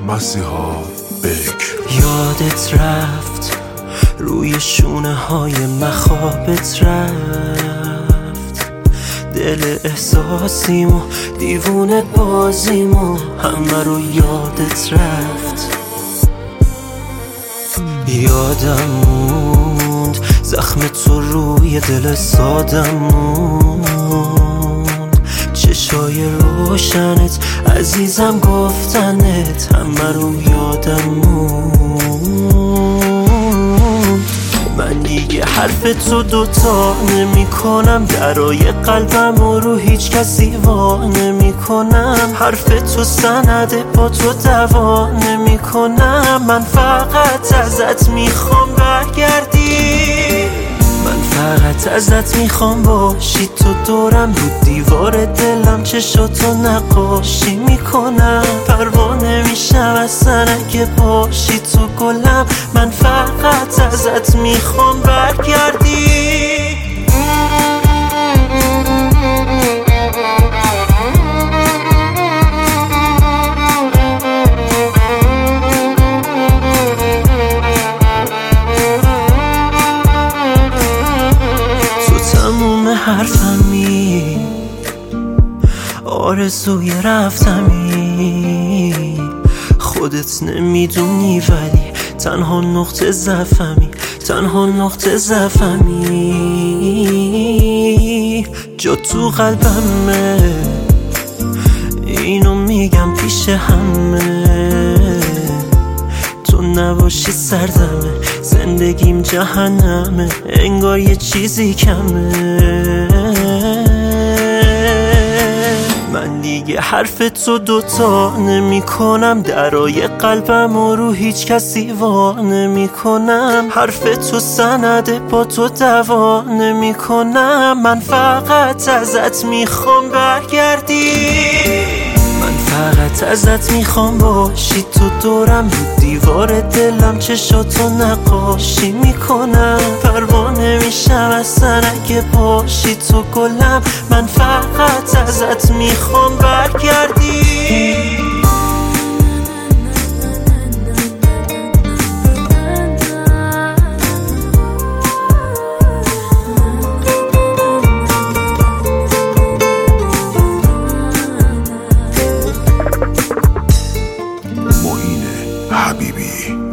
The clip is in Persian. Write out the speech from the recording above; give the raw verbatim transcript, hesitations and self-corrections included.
مسیحا بک. یادت رفت روی شونه های مخابت رفت، دل احساسیمو دیوونه بازیمو همه رو یادت رفت. یادم موند زخم تو روی دل سادم موند، چشای روشنت عزیزم گفتنت همه رو یادم موند. من دیگه حرف تو دوتا نمی کنم، درای قلبم رو هیچ کسی وا نمی کنم، حرف تو سنده با تو دوا نمی کنم. من فقط ازت میخوام برگردی، من فقط ازت میخوام باشی تو دورم، رو دیوار دلم چشاتو نقاشی میکنم، پروانه میشم اصلا اگه باشی تو گلم. من فقط ازت میخوام برگردی. حرفمی آرزوی رفتمی، خودت نمیدونی ولی تنها نقطه ضعفمی، تنها نقطه ضعفمی. جا تو قلبمه اینو میگم پیش همه، تو نباشی سردمه زندگیم جهنمه، انگار یه چیزی کمه. من دیگه حرف تو دوتا نمی کنم، درای قلبم رو هیچ کسی وا نمی کنم، حرف تو سنده با تو دوا نمی کنم. من فقط ازت میخوام برگردی، من فقط ازت میخوام باشی تو دورم، رو دیوار دلم چشاتو نقاشی میکنم، پروانه میشم اصلا اگه باشی تو گلم. من فقط ازت میخوام برگردی. معین حبیبی.